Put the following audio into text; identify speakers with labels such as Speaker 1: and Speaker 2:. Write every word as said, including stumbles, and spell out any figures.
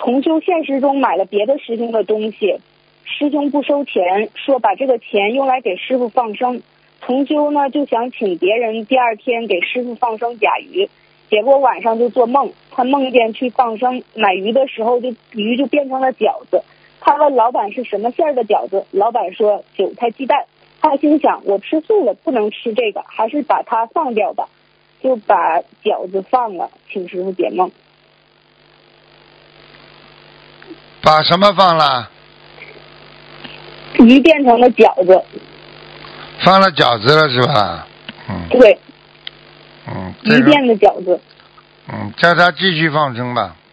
Speaker 1: 同修现实中买了别的师兄的东西，师兄不收钱，说把这个钱用来给师傅放生。同修呢就想请别人第二天给师傅放生甲鱼，结果晚上就做梦，他梦见去放生买鱼的时候，就鱼就变成了饺子。他问老板是什么馅儿的饺子，老板说韭菜鸡蛋。他心想我吃素了，不能吃这个，还是把它放掉吧，就把饺子放了，请师傅解梦。
Speaker 2: 把什么放了？
Speaker 1: 鱼变成了饺子。
Speaker 2: 放了饺子了是吧？嗯。
Speaker 1: 对。
Speaker 2: 嗯。
Speaker 1: 鱼变的饺子。
Speaker 2: 嗯，叫他继续放生吧。